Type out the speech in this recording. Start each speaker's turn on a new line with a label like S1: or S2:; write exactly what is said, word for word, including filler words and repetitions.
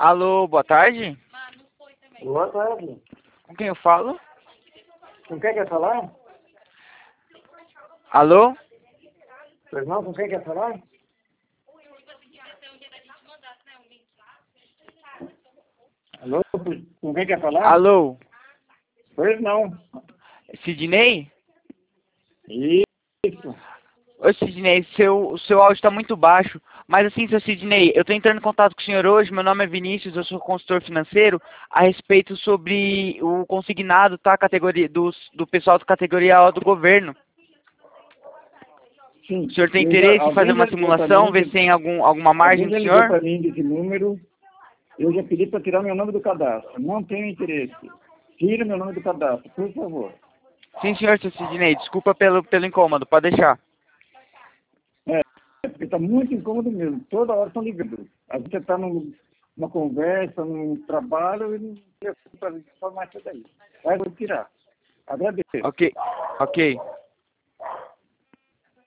S1: Alô, boa tarde.
S2: Boa tarde.
S1: Com quem eu falo?
S2: Com quem quer falar?
S1: Alô?
S2: Pois não, com quem quer falar? Alô? Com quem quer falar?
S1: Alô?
S2: Pois não.
S1: Sidney?
S2: Isso.
S1: Ô Sidney, seu, o seu áudio está muito baixo. Mas assim, seu Sidney, eu estou entrando em contato com o senhor hoje, meu nome é Vinícius, eu sou consultor financeiro, a respeito sobre o consignado, tá? Categoria, dos, do pessoal da categoria A do governo.
S2: Sim.
S1: O senhor tem
S2: Eu já,
S1: interesse em fazer
S2: alguém já
S1: uma
S2: ligou para
S1: simulação,
S2: mim,
S1: ver se
S2: de-
S1: tem algum, alguma margem
S2: alguém
S1: do
S2: já ligou
S1: senhor?
S2: para mim desse número. Eu já pedi para tirar meu nome do cadastro. Não tenho interesse. Tira meu nome do cadastro, por favor.
S1: Sim, senhor, seu Sidney, desculpa pelo, pelo incômodo, pode deixar.
S2: É, porque está muito incômodo mesmo. Toda hora estão ligando. A gente está numa conversa, num trabalho, e não tem para informar isso daí. Vai, vou tirar. Agradeço.
S1: Ok, ok.